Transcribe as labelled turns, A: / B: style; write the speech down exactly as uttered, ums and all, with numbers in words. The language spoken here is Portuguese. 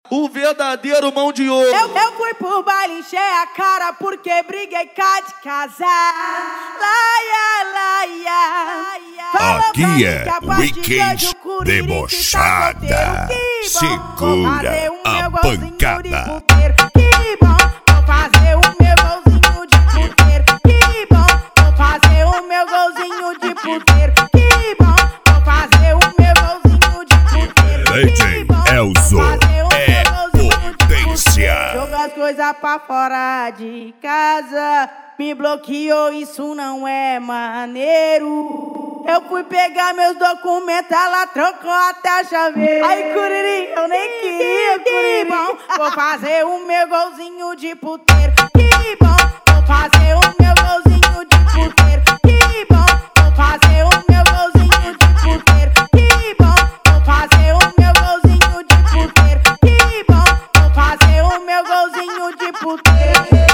A: o verdadeiro mão de ouro.
B: Eu, eu fui pro baile, encher a cara porque briguei cá de casar. Laia, laia.
C: Aqui é Weekend Debochada.
B: Tá
C: Segura a pancada.
B: Que bom, vou fazer o meu golzinho de puteiro. Que bom, vou fazer o meu golzinho de puteiro. Que bom, vou fazer o meu golzinho de puteiro.
C: D J Elzo é potência.
B: Joga as coisas pra fora de casa. Me bloqueou, isso não é maneiro. Eu fui pegar meus documentos, ela trocou até a chaveira. Ai, Curiri, eu nem queria, Curiri. Que bom, vou fazer o meu golzinho de puteiro. Que bom, vou fazer o meu golzinho de puteiro. Que bom, vou fazer o meu golzinho de puteiro. Que bom, vou fazer o meu golzinho de puteiro. Que bom, vou fazer o meu golzinho de puteiro.